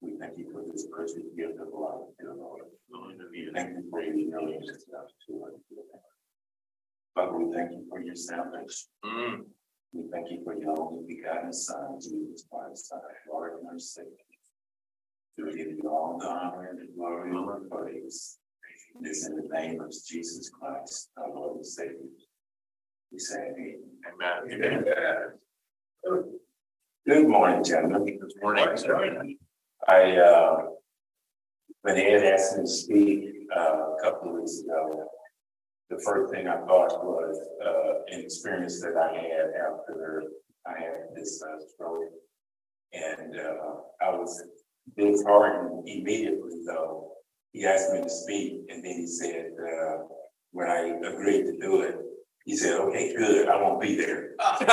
We thank you for this precious gift of life, dear Lord. We thank you for your healing and stuff to us. Father, we thank you for your salvation. We thank you for your only begotten Son, Jesus Christ, our Lord and our Savior. We give you all the honor and the glory and the praise. It is in the name of Jesus Christ, our Lord and Savior. We say amen. Amen. Good morning, gentlemen. Good morning. When Ed asked me to speak a couple of weeks ago, the first thing I thought was an experience that I had after I had this stroke. And I was disheartened immediately, though. He asked me to speak, and then he said, when I agreed to do it, he said, okay, good, I won't be there.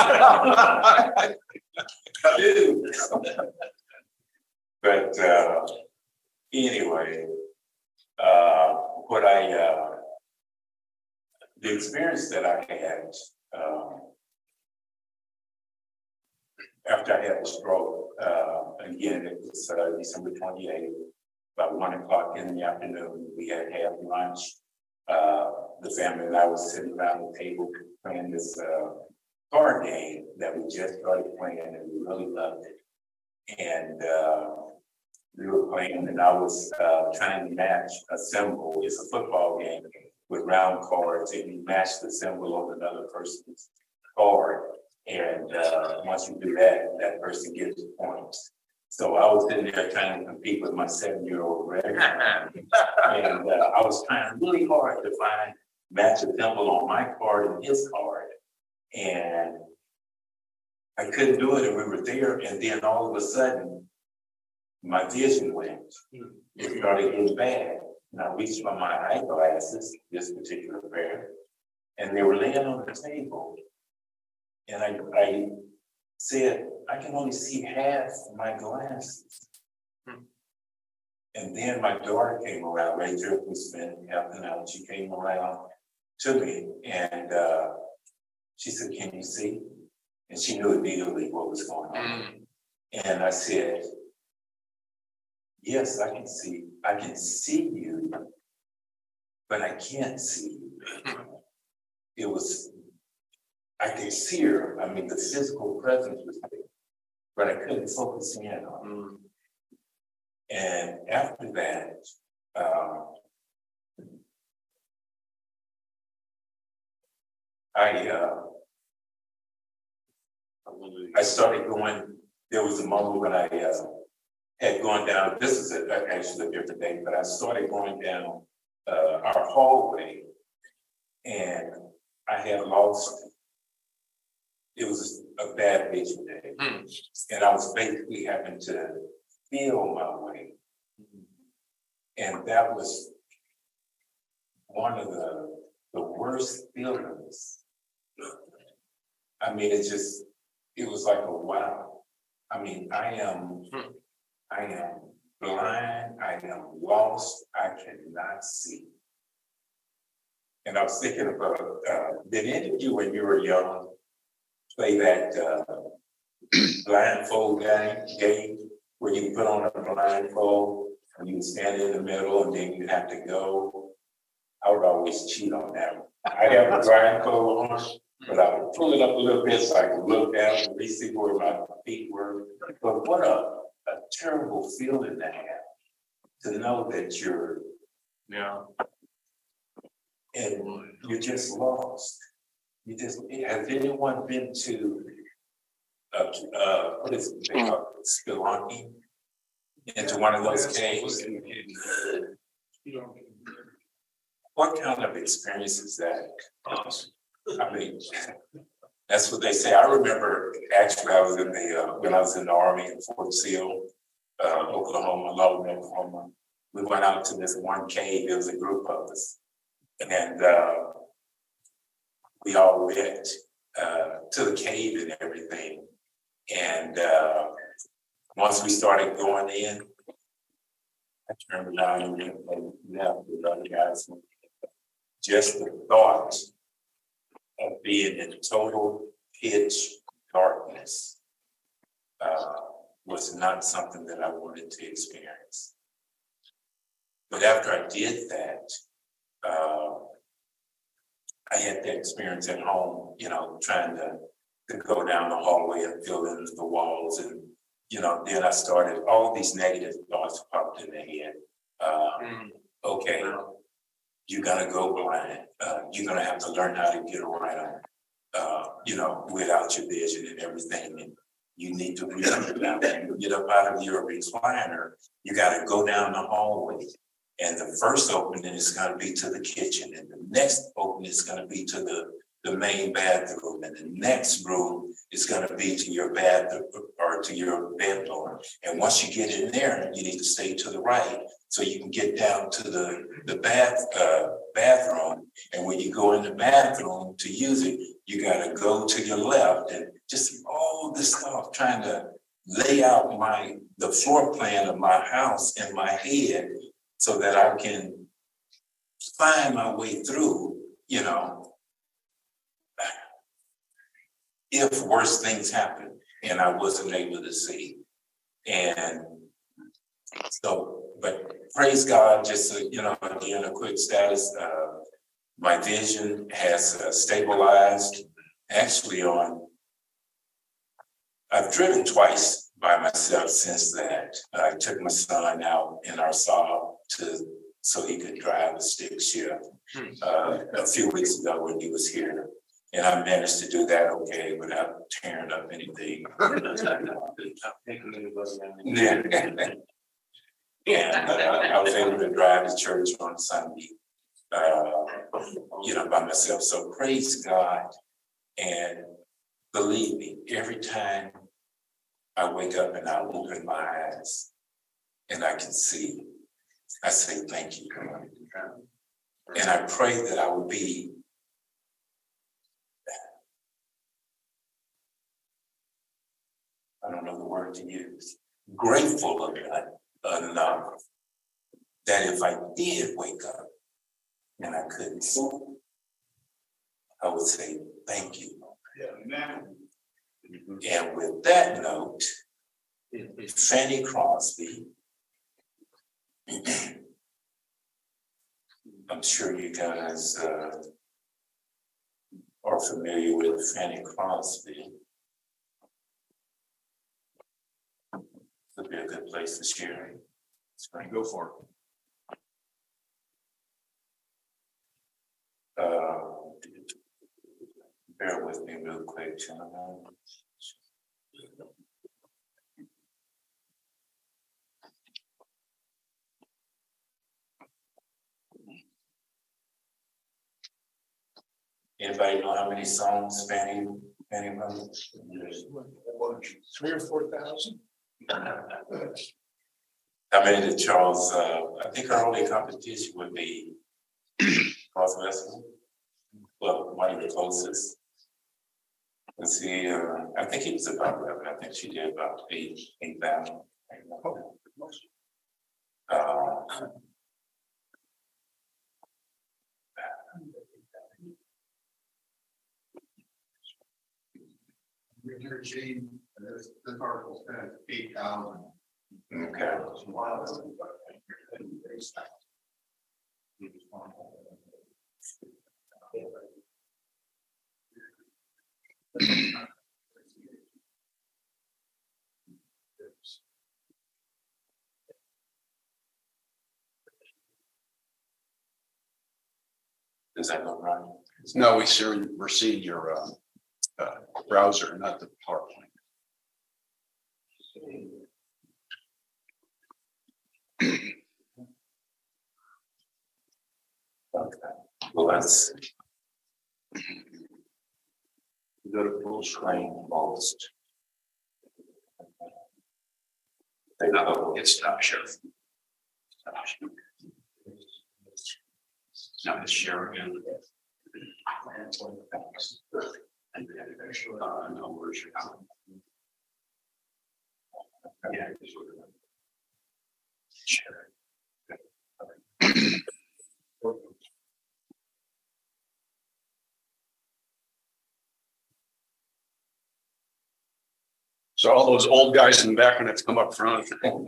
But anyway, the experience that I had after I had the stroke, again, it was December 28th, about 1 o'clock in the afternoon. We had lunch. The family and I was sitting around the table playing this card game that we just started playing, and we really loved it. And we were playing, and I was trying to match a symbol. It's a football game with round cards, and you match the symbol on another person's card. And once you do that, that person gets points. So I was sitting there trying to compete with my 7-year-old Greg. And I was trying really hard to match a symbol on my card and his card. And I couldn't do it, and we were there. And then all of a sudden, my vision went. It started getting bad. And I reached for my eyeglasses, this particular pair, and they were laying on the table. And I said, I can only see half my glasses. And then my daughter came around, Rachel, who spent half an hour. She came around to me, and she said, can you see? And she knew immediately what was going on. And I said, yes, I can see. I can see you, but I can't see you. I could see her. I mean, the physical presence was there, but I couldn't focus in on it. And after that, I started going. There was a moment when I had gone down. This is actually a different day, but I started going down our hallway, and I had lost. It was a bad vision day, and I was basically having to feel my way, and that was one of the worst feelings. I mean, it was like a wow. I mean, I am blind, I am lost, I cannot see. And I was thinking about, did any of you when you were young play that blindfold game where you put on a blindfold and you stand in the middle and then you have to go? I would always cheat on that one. I'd have a blindfold on, but I would pull it up a little bit so I could look down and really see where my feet were. But what a terrible feeling to have, to know that you're, and you're just lost. Has anyone been to what is it called, spelunking into one of those caves? What kind of experience is that? I mean, that's what they say. I remember actually I was in when I was in the Army in Fort Sill, Oklahoma, Lawton, Oklahoma. We went out to this one cave. There was a group of us, and we all went to the cave and everything. And once we started going in, I turned around and left with the other guys. Just the thought of being in total pitch darkness was not something that I wanted to experience. But after I did that, I had that experience at home, trying to go down the hallway and fill in the walls. And, then I started, all these negative thoughts popped in the head. Okay, you're gonna go blind. You're gonna have to learn how to get around, without your vision and everything. And you need to remember that when you get up out of your recliner, you gotta go down the hallway. And the first opening is gonna be to the kitchen, and the next opening is gonna be to the main bathroom, and the next room is gonna be to your bathroom or to your bedroom. And once you get in there, you need to stay to the right so you can get down to the bathroom. And when you go in the bathroom to use it, you gotta go to your left, and just all this stuff, trying to lay out the floor plan of my house in my head so that I can find my way through, if worse things happen and I wasn't able to see. And so, but praise God, just, again, a quick status, my vision has stabilized. Actually I've driven twice by myself since that. I took my son out in our Saab so he could drive a stick shift a few weeks ago when he was here. And I managed to do that okay without tearing up anything. And I was able to drive to church on Sunday, by myself. So praise God. And believe me, every time I wake up and I open my eyes and I can see, I say, thank you. And I pray that I would be I don't know the word to use, grateful of that enough that if I did wake up and I couldn't see, I would say, thank you. Yeah. And with that note, Fanny Crosby, I'm sure you guys are familiar with Fanny Crosby. Would be a good place to share. Go for it. Bear with me real quick, gentlemen. Anybody know how many songs Fanny wrote? 3,000 or 4,000. How many did Charles? I think our only competition would be Charles Vessel. Well, one of the closest. Let's see. I think he was about 11. I think she did about 8,000. This article says 8,000. Okay. Does that look right? No, we're seeing your browser, not the PowerPoint. Okay. Well, let's go to full screen most. It's not sure. Now it's share again. No, where's your yeah. Share. So all those old guys in the back have to come up front.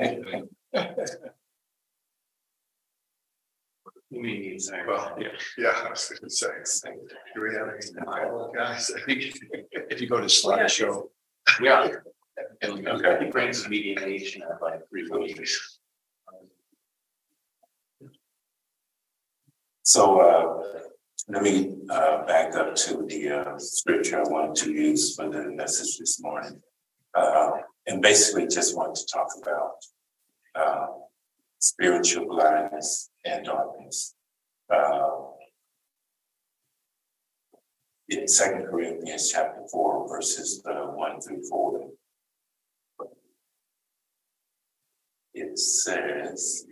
Well, yeah, I was going to say, do we have any guys? If you go to slideshow. Yeah. Okay. He brings the mediation at like 3 weeks. So let me back up to the scripture I wanted to use for the message this morning. And basically just want to talk about spiritual blindness and darkness. In 2 Corinthians chapter 4, verses 1 through 4. It says,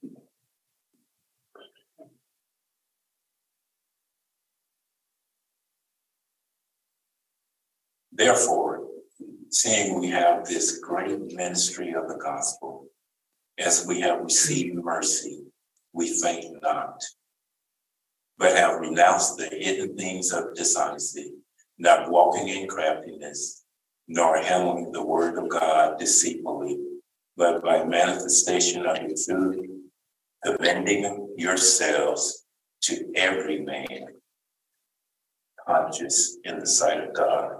therefore, seeing we have this great ministry of the gospel, as we have received mercy, we faint not, but have renounced the hidden things of dishonesty, not walking in craftiness, nor handling the word of God deceitfully, but by manifestation of the truth, commending yourselves to every man conscious in the sight of God.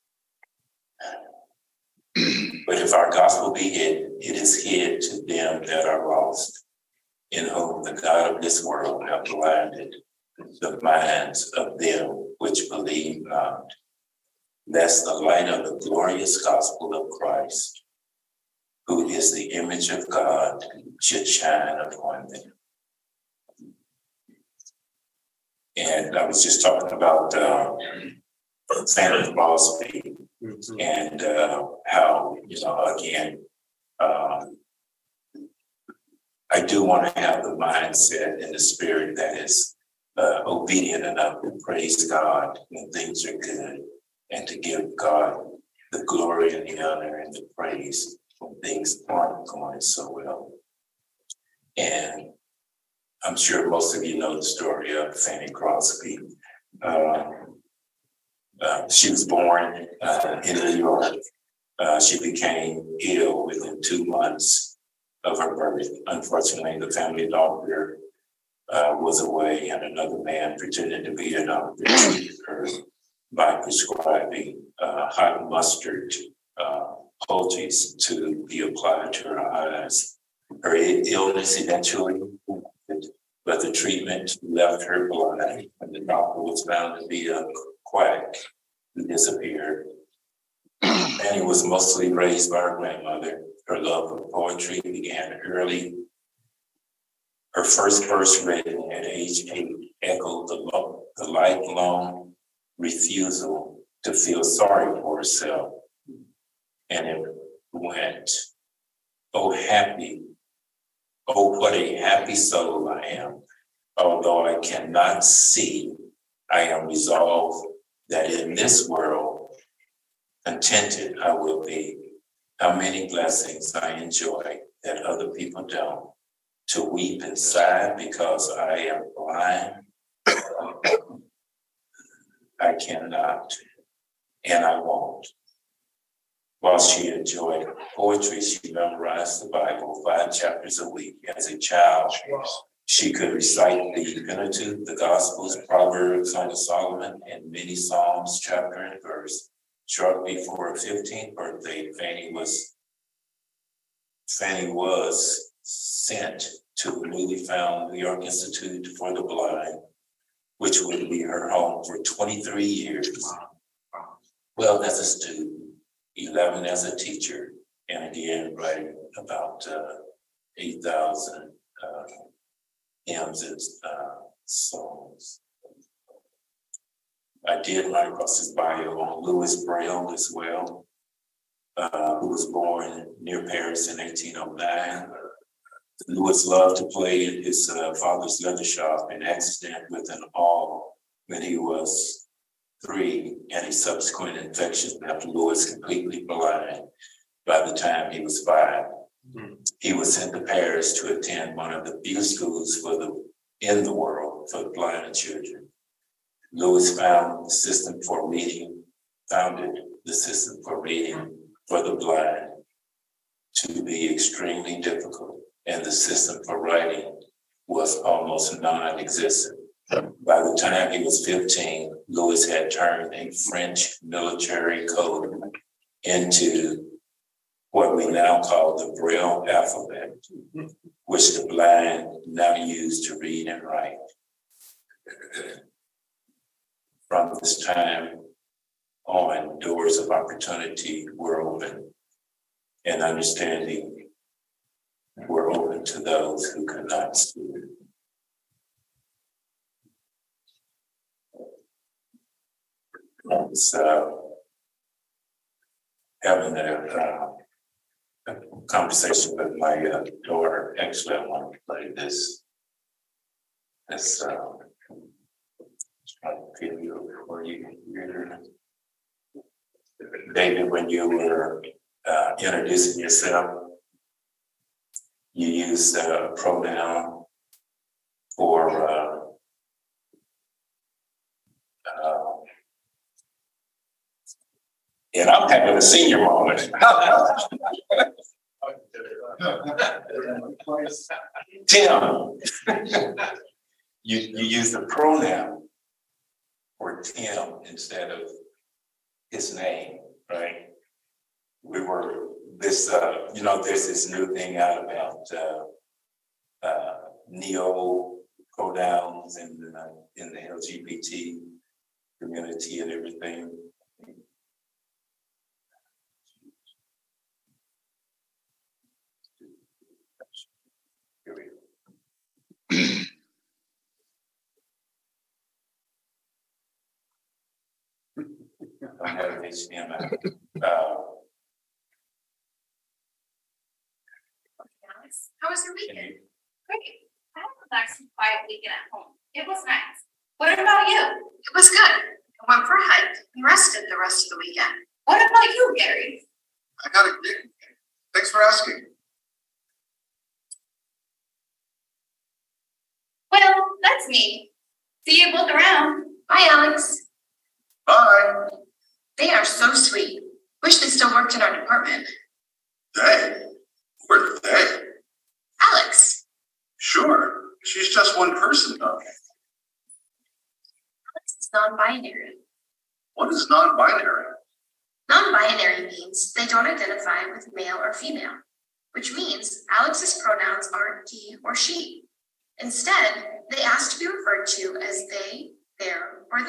But if our gospel be hid, it is hid to them that are lost, in whom the God of this world hath blinded the minds of them which believe not, lest the light of the glorious gospel of Christ, who is the image of God, should shine upon them. And I was just talking about Santa Claus and how, again, I do want to have the mindset and the spirit that is obedient enough to praise God when things are good and to give God the glory and the honor and the praise when things aren't going so well. And I'm sure most of you know the story of Fanny Crosby. She was born in New York. She became ill within 2 months of her birth. Unfortunately, the family doctor was away, and another man pretended to be a doctor treated her by prescribing hot mustard poultice to be applied to her eyes. Her illness eventually ended, but the treatment left her blind, and the doctor was found to be a quack who disappeared. Fanny was mostly raised by her grandmother. Her love of poetry began early. Her first verse written at age 8 echoed the lifelong refusal to feel sorry for herself. And it went, oh, what a happy soul I am. Although I cannot see, I am resolved that in this world, contented I will be. How many blessings I enjoy that other people don't. To weep and sigh because I am blind. I cannot, and I won't. While she enjoyed poetry, she memorized the Bible 5 chapters a week. As a child, she could recite the Pentateuch, the Gospels, Proverbs, Song of Solomon, and many Psalms, chapter and verse. Shortly before her 15th birthday, Fanny was sent to the newly found New York Institute for the Blind, which would be her home for 23 years. 12 as a student, 11 as a teacher, and again writing about 8,000 hymns and songs. I did run across his bio on Louis Braille as well, who was born near Paris in 1809. Louis loved to play in his father's leather shop, an accident with an awl when he was 3, and a subsequent infection left Louis completely blind by the time he was 5. He was sent to Paris to attend one of the few schools in the world for blind children. Louis founded the system for reading for the blind to be extremely difficult, and the system for writing was almost non-existent. By the time he was 15, Louis had turned a French military code into what we now call the Braille alphabet, which the blind now use to read and write. From this time on, doors of opportunity were open, and understanding were open to those who could not see. I was having a conversation with my daughter. Actually, I want to play this. Trying to feel you before you hear it. David, when you were introducing yourself, you used a pronoun for and I'm having a senior moment. Tim, you use the pronoun for Tim instead of his name, right? We were this, there's this new thing out about neo pronouns in the LGBT community and everything. Here we go. I have HDMI. How was your weekend? Great. I had a relaxing, quiet weekend at home. It was nice. What about you? It was good. I went for a hike and rested the rest of the weekend. What about you, Gary? I got a great. Thanks for asking. Well, that's me. See you both around. Bye, Alex. Bye. They are so sweet. Wish they still worked in our department. They? Who are they? Alex. Sure. She's just one person, though. Alex is non-binary. What is non-binary? Non-binary means they don't identify with male or female, which means Alex's pronouns aren't he or she. Instead, they ask to be referred to as they, their, or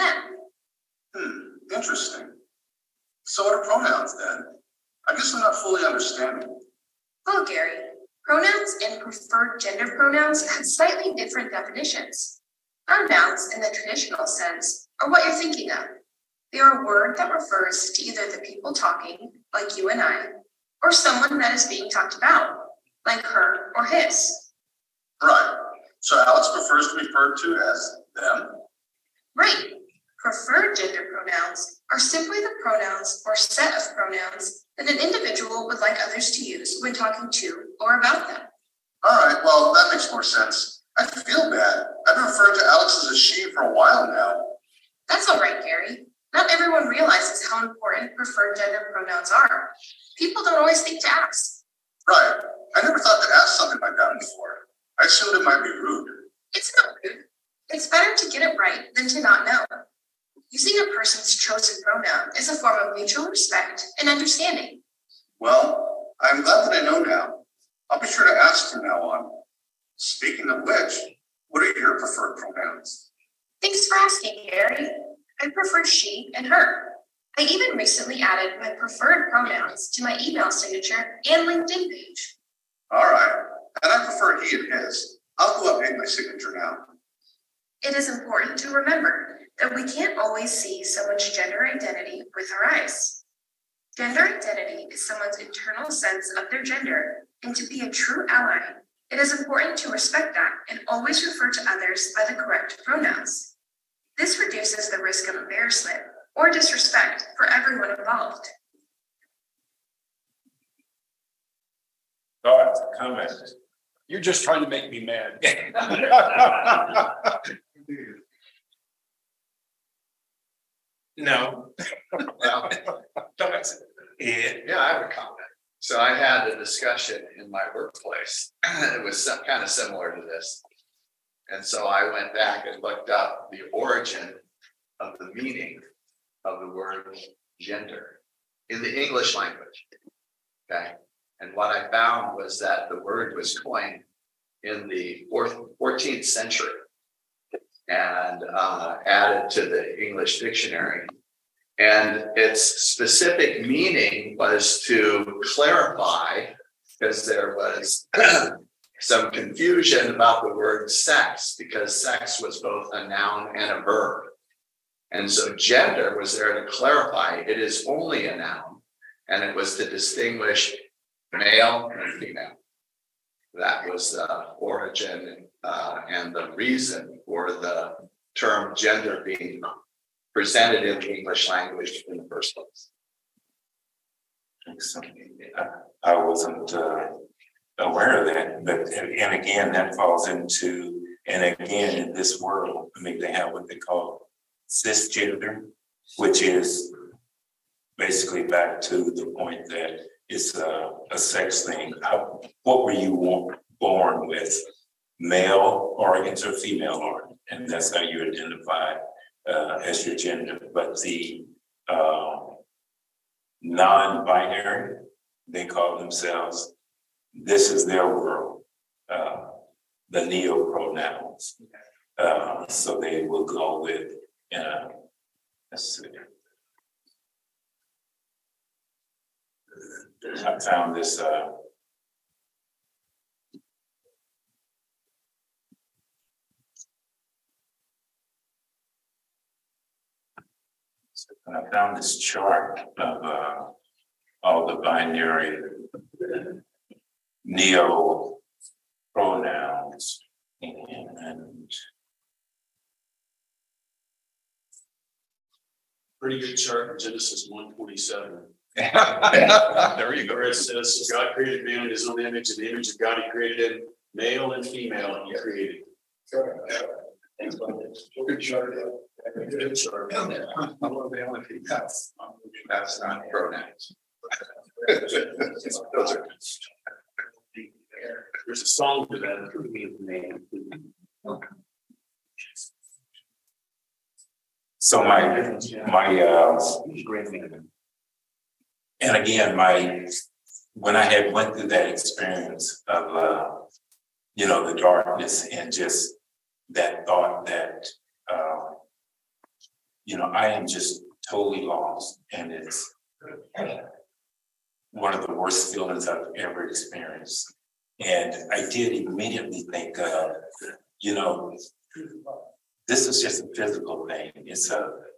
them. Interesting. So what are pronouns then? I guess I'm not fully understanding. Well, Gary, pronouns and preferred gender pronouns have slightly different definitions. Pronouns, in the traditional sense, are what you're thinking of. They are a word that refers to either the people talking, like you and I, or someone that is being talked about, like her or his. Right. So Alex prefers to be referred to as them? Right. Preferred gender pronouns are simply the pronouns or set of pronouns that an individual would like others to use when talking to or about them. All right, well, that makes more sense. I feel bad. I've been referring to Alex as a she for a while now. That's all right, Gary. Not everyone realizes how important preferred gender pronouns are. People don't always think to ask. Right. I never thought to ask something like that before. I assumed it might be rude. It's not rude. It's better to get it right than to not know. Using a person's chosen pronoun is a form of mutual respect and understanding. Well, I'm glad that I know now. I'll be sure to ask from now on. Speaking of which, what are your preferred pronouns? Thanks for asking, Gary. I prefer she and her. I even recently added my preferred pronouns to my email signature and LinkedIn page. All right. And I prefer he and his. I'll go update my signature now. It is important to remember that we can't always see someone's gender identity with our eyes. Gender identity is someone's internal sense of their gender, and to be a true ally, it is important to respect that and always refer to others by the correct pronouns. This reduces the risk of embarrassment or disrespect for everyone involved. Thoughts, comments? You're just trying to make me mad. No. Thoughts? Yeah, I have a comment. So I had a discussion in my workplace. It was kind of similar to this. And so I went back and looked up the origin of the meaning of the word gender in the English language. Okay. And what I found was that the word was coined in the 14th century and added to the English dictionary. And its specific meaning was to clarify, because there was some confusion about the word sex, because sex was both a noun and a verb. And so gender was there to clarify it is only a noun, and it was to distinguish male and female. That was the origin and the reason for the term gender being presented in the English language in the first place. I wasn't aware of that, but and again, that falls into, and again, in this world, I mean, they have what they call cisgender, which is basically back to the point that it's a sex thing. What were you born with? Male organs or female organs? And that's how you identify as your gender. But the non-binary, they call themselves, this is their world, the neo-pronouns. So they will go with, let's see. I found this I found this chart of all the binary neo pronouns and Pretty good chart in Genesis 1:27. There you go. Where it says, God created man in his own image, and the image of God he created him, male and female he created. Thanks, buddy. Good chart. Good chart. That's not pronouns. Those are There's a song to that. so and again, when I had went through that experience of, the darkness and just that thought that, I am just totally lost, and it's one of the worst feelings I've ever experienced. And I did immediately think, this is just a physical thing. It's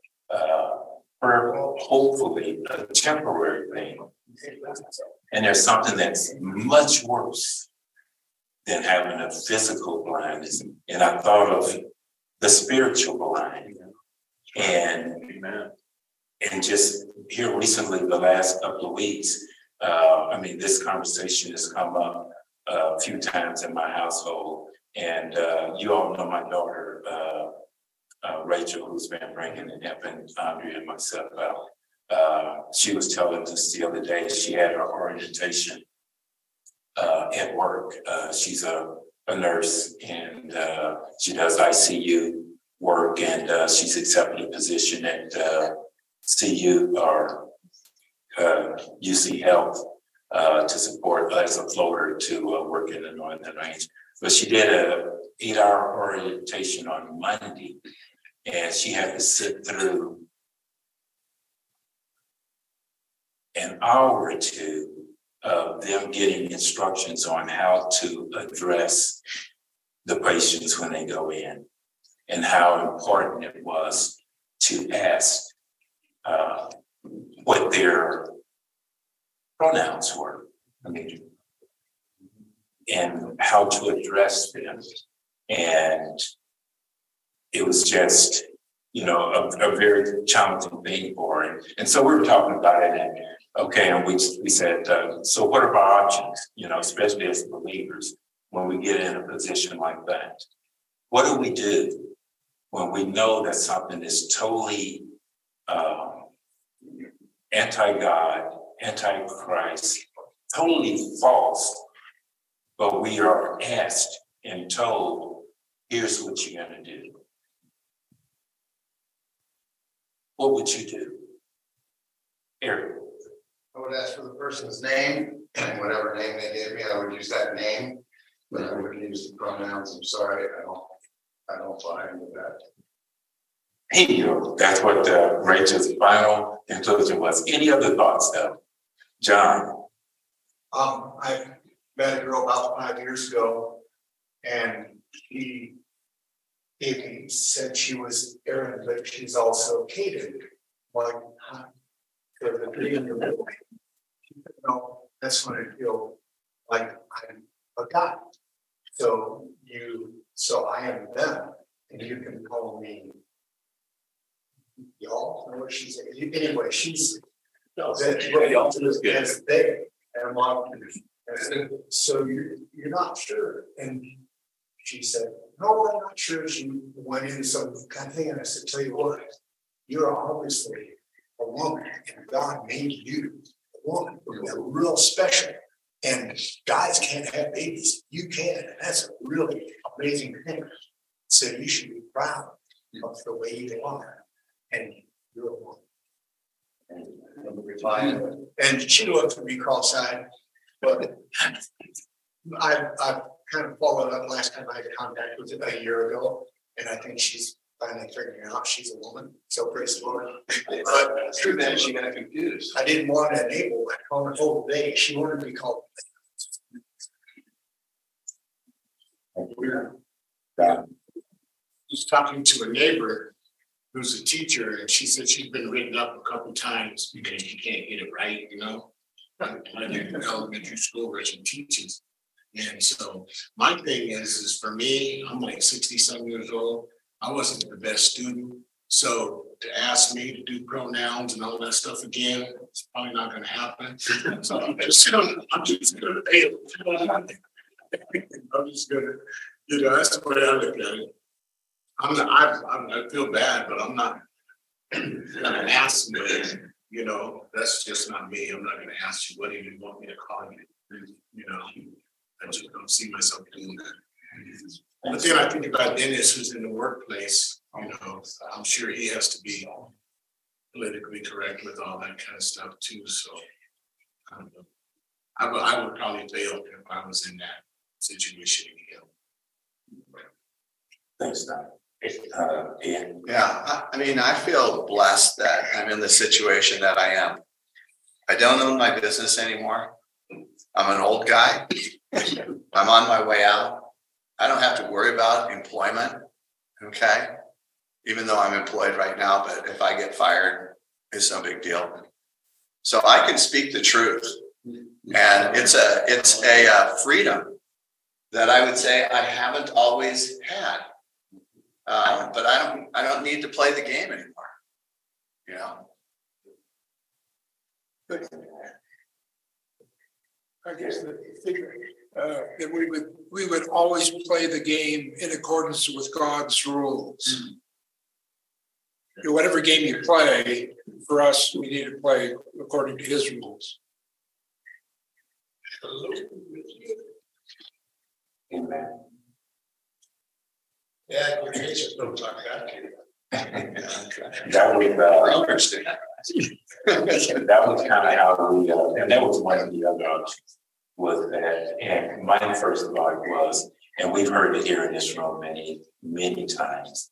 hopefully a temporary thing. And there's something that's much worse than having a physical blindness. And I thought of the spiritual blind. And just here recently, the last couple of weeks, this conversation has come up a few times in my household. And you all know my daughter, Rachel, who's been bringing and helping Andrea and myself out. She was telling us the other day, she had her orientation at work. She's a nurse, and she does ICU work, and she's accepted a position at CU or UC Health to support as a floater to work in the Northern Range. But she did a 8-hour orientation on Monday, and she had to sit through an hour or two of them getting instructions on how to address the patients when they go in, and how important it was to ask what their pronouns were. And how to address them. And it was just, a very challenging thing for her. And so we were talking about it, and we said, so what are our options, especially as believers, when we get in a position like that? What do we do when we know that something is totally anti-God antichrist, totally false, but we are asked and told, here's what you're gonna do. What would you do? Eric? I would ask for the person's name, and whatever name they gave me, I would use that name, but I wouldn't use the pronouns. I'm sorry, I don't buy into that. Hey, you know, that's what Rachel's final conclusion was. Any other thoughts though? John? I met a girl about 5 years ago, and she said she was Aaron, but she's also Kaden. Like, for the three in the middle. No, that's when I feel like I'm a guy. So I am them, and you can call me y'all. Know what she said? Anyway, she's Y'all is good. as they and mom. So you're not sure, and she said, "No, I'm not sure." She went into some kind of thing, and I said, "Tell you what, you're obviously a woman, and God made you a woman. You're real special, and guys can't have babies. You can, and that's a really amazing thing. So you should be proud of the way you are, and you're a woman." And she looked at me cross-eyed, but I've kind of followed up. Last time I had contact with her a year ago, and I think she's finally figuring out she's a woman. So praise the Lord. But True that she got confused. I didn't want to enable that call her whole day. She wanted to be called. Just talking to a neighbor who's a teacher, and she said she's been written up a couple times because she can't get it right, you know. I did in elementary school where she teaches. And so my thing is for me, I'm like 60-some years old. I wasn't the best student. So to ask me to do pronouns and all that stuff again, it's probably not gonna happen. So I'm just gonna pay it. I'm just gonna, you know, that's the way I look at it. I feel bad, but I'm not gonna ask somebody, you know, that's just not me. I'm not gonna ask you, what do you want me to call you? You know, I just don't see myself doing that. But then I think about Dennis, who's in the workplace, you know, I'm sure he has to be politically correct with all that kind of stuff too, so. I don't know. I would probably fail if I was in that situation again. Thanks, Don. Ian? Yeah, I mean, I feel blessed that I'm in the situation that I am. I don't own my business anymore. I'm an old guy. I'm on my way out. I don't have to worry about employment, okay? Even though I'm employed right now, but if I get fired, it's no big deal. So I can speak the truth. And it's a freedom that I would say I haven't always had. But I don't need to play the game anymore, you know. I guess that we would always play the game in accordance with God's rules. Mm-hmm. Whatever game you play, for us, we need to play according to His rules. Amen. Yeah, your kids don't talk that. That was kind of how we, and that was one of the other options was that, and my first thought was, and we've heard it here in this room many times,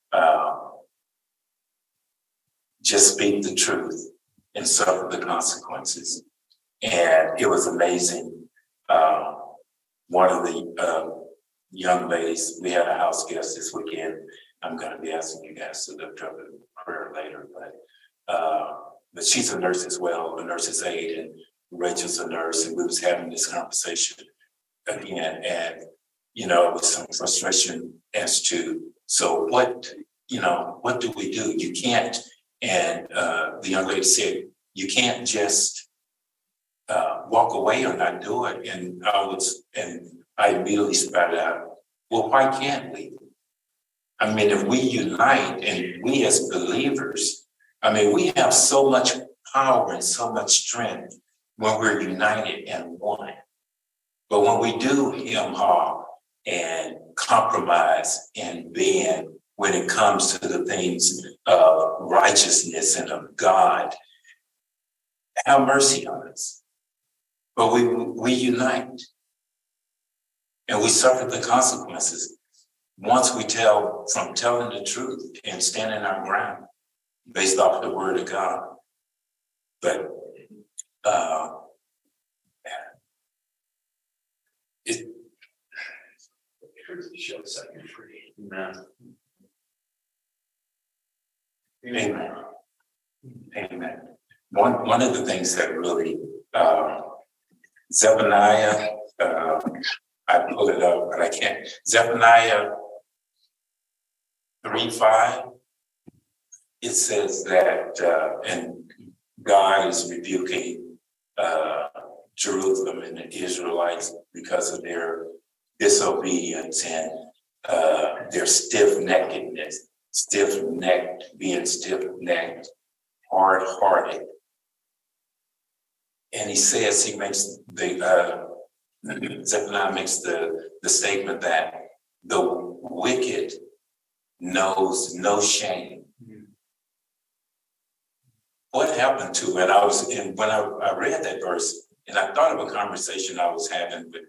just speak the truth and suffer the consequences. And it was amazing. One of the young ladies, we had a house guest this weekend. I'm going to be asking you guys to lift up in prayer later, but she's a nurse as well, a nurse's aide, and Rachel's a nurse, and we was having this conversation again, and you know, with some frustration as to, so what do we do? You can't, and the young lady said, you can't just walk away or not do it. And I immediately spat out, well, why can't we? I mean, if we unite and we as believers, I mean, we have so much power and so much strength when we're united and one. But when we do hem-haw and compromise and bend when it comes to the things of righteousness and of God, have mercy on us. But we unite and we suffer the consequences once we from telling the truth and standing our ground based off the word of God. But it Shows that you're free. Amen. Amen. One of the things that really Zephaniah, I pulled it up, but I can't. Zephaniah 3:5. It says that, and God is rebuking Jerusalem and the Israelites because of their disobedience and their stiff-neckedness, being stiff-necked, hard-hearted. And he says, Zephaniah makes the statement that the wicked knows no shame. What happened to it? When I read that verse, and I thought of a conversation I was having with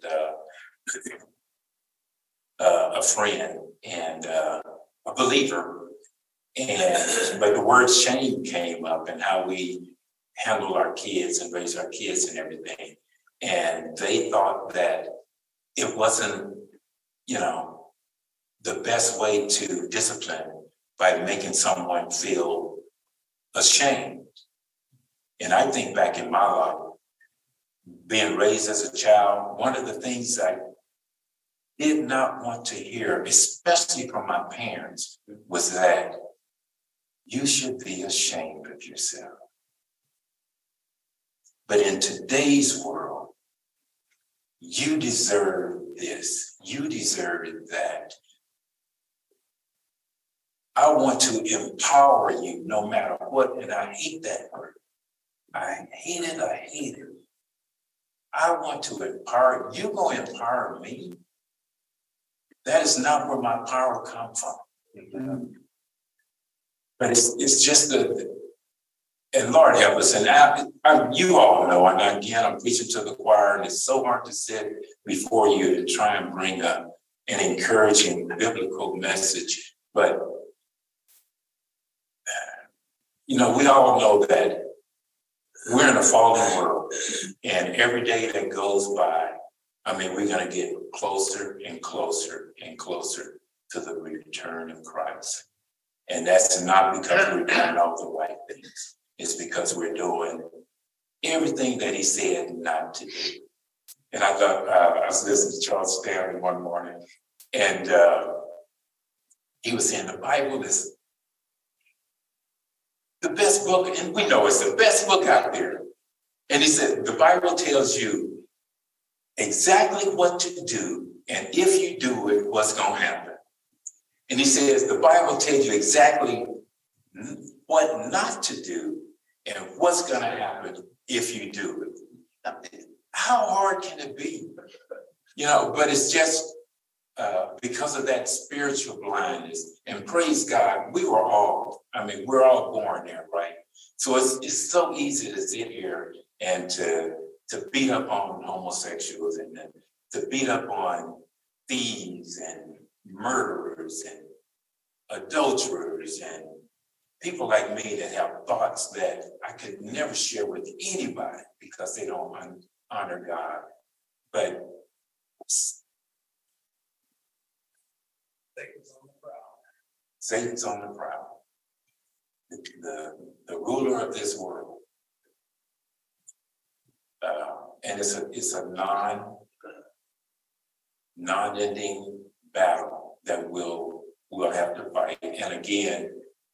a friend and a believer, but the word shame came up and how we handle our kids and raise our kids and everything, and they thought that it wasn't, the best way to discipline by making someone feel ashamed. And I think back in my life, being raised as a child, one of the things I did not want to hear, especially from my parents, was that you should be ashamed of yourself. But in today's world, you deserve this, you deserve that. I want to empower you no matter what, and I hate that word. I hate it. I want to empower you. You're going to empower me. That is not where my power comes from. But it's just and Lord help us. And you all know, and again, I'm preaching to the choir, and it's so hard to sit before you to try and bring an encouraging biblical message. But, we all know that we're in a fallen world, and every day that goes by, we're going to get closer and closer and closer to the return of Christ. And that's not because we're doing all the right things. It's because we're doing everything that he said not to do. And I thought, I was listening to Charles Stanley one morning, and he was saying the Bible is the best book, and we know it's the best book out there. And he said, the Bible tells you exactly what to do, and if you do it, what's going to happen. And he says, the Bible tells you exactly what not to do and what's going to happen if you do it. How hard can it be? But it's just because of that spiritual blindness. And praise God, we're all born there, right? So it's so easy to sit here and to beat up on homosexuals and to beat up on thieves and murderers and adulterers and people like me that have thoughts that I could never share with anybody because they don't honor God. But Satan's on the prowl. The ruler of this world. And it's a non-ending battle that we'll have to fight. And again,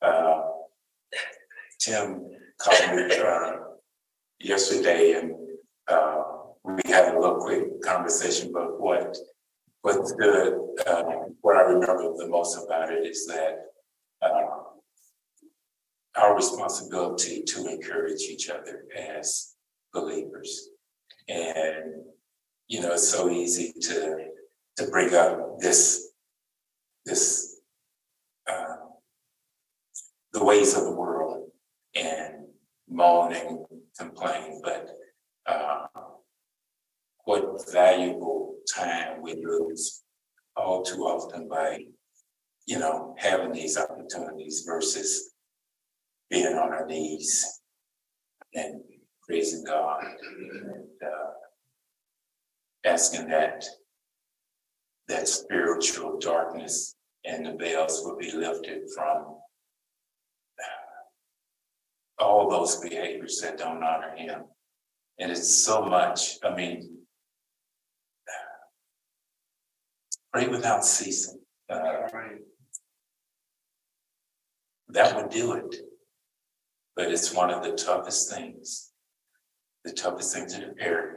Tim called me yesterday, and we had a little quick conversation. But what's good, what I remember the most about it is that our responsibility to encourage each other as believers. And, you know, it's so easy to bring up the ways of the world and moan and complain, but what valuable time we lose all too often by, you know, having these opportunities versus being on our knees and praising God and asking that spiritual darkness and the veils will be lifted from all those behaviors that don't honor him. And it's so much, I mean, pray without ceasing. That would do it. But it's one of the toughest things to prepare.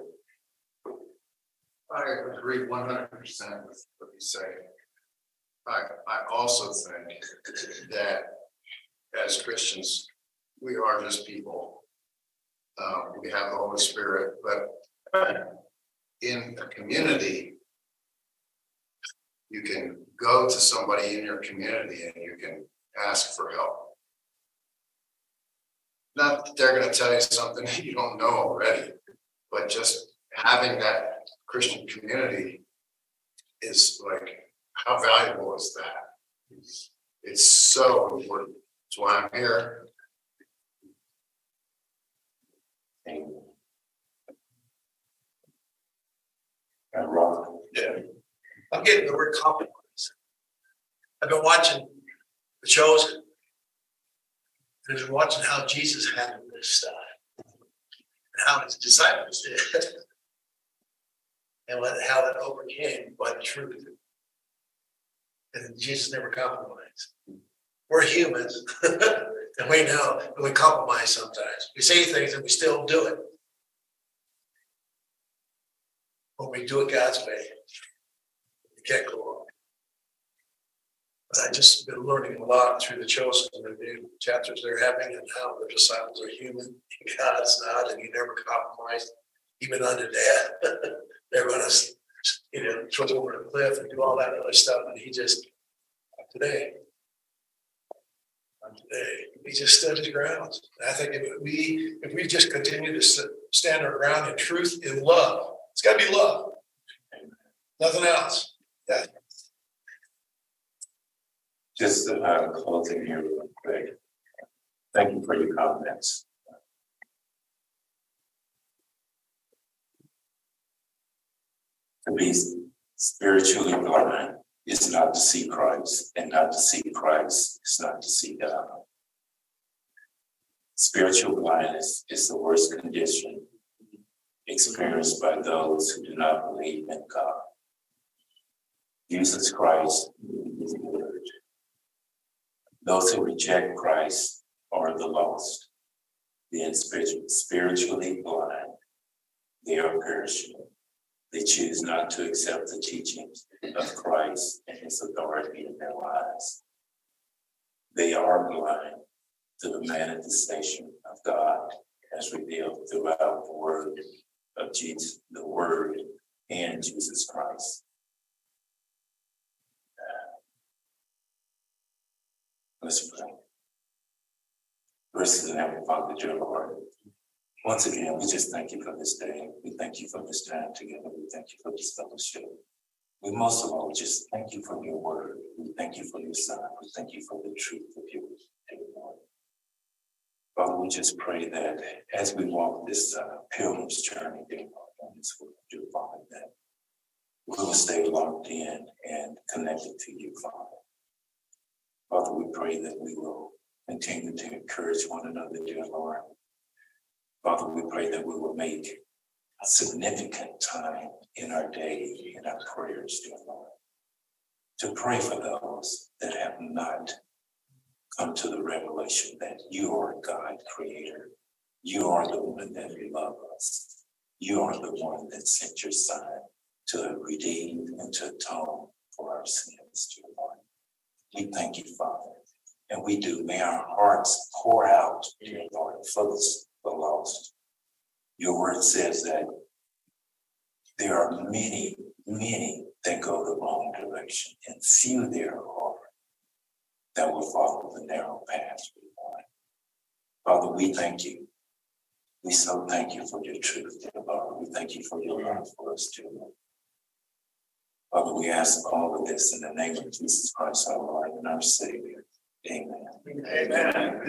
I agree 100% with what you say. I also think that as Christians, we are just people. We have the Holy Spirit, but in a community, you can go to somebody in your community and you can ask for help. Not that they're going to tell you something that you don't know already, but just having that Christian community is like, how valuable is that? It's so important. That's why I'm here. Ron. Yeah. I'm getting the word compromise. I've been watching The Chosen. I've been watching how Jesus handled this stuff and how his disciples did. And how that overcame by the truth. And Jesus never compromised. We're humans. And we know that we compromise sometimes. We say things and we still do it. When we do it God's way, we can't go wrong. But I just been learning a lot through The Chosen and the new chapters they're having and how the disciples are human and God's not, and he never compromised, even unto death. They're going to, throw over the cliff and do all that other stuff, and he just, today, he just stood his ground. And I think if we just continue to stand our ground in truth, in love, it's got to be love. Nothing else. Yeah. Just closing here real quick. Thank you for your comments. To be spiritually blind is not to see Christ, and not to see Christ is not to see God. Spiritual blindness is the worst condition experienced by those who do not believe in God. Jesus Christ is the Word. Those who reject Christ are the lost. Being spiritually blind, they are perishing. They choose not to accept the teachings of Christ and his authority in their lives. They are blind to the manifestation of God as revealed throughout the Word of Jesus, the Word and Jesus Christ. Let's pray. Gracious and Heavenly Father, dear Lord, once again, we just thank you for this day. We thank you for this time together. We thank you for this fellowship. We most of all just thank you for your word. We thank you for your son. We thank you for the truth of your word, dear Lord. Father, we just pray that as we walk this pilgrim's journey, dear Lord, on this world, dear Father, that we will stay locked in and connected to you, Father. Father, we pray that we will continue to encourage one another, dear Lord. Father, we pray that we will make a significant time in our day, in our prayers, dear Lord, to pray for those that have not come to the revelation that you are God, creator. You are the one that loves us. You are the one that sent your son to redeem and to atone for our sins, dear Lord. We thank you, Father, And we do, may our hearts pour out, dear Lord, for the lost. Your word says that there are many, many that go the wrong direction, and few there are that will follow the narrow path. Father, we thank you. We so thank you for your truth, dear Lord. We thank you for your love for us, dear Lord. Father, we ask all of this in the name of Jesus Christ, our Lord and our Savior. Amen. Amen.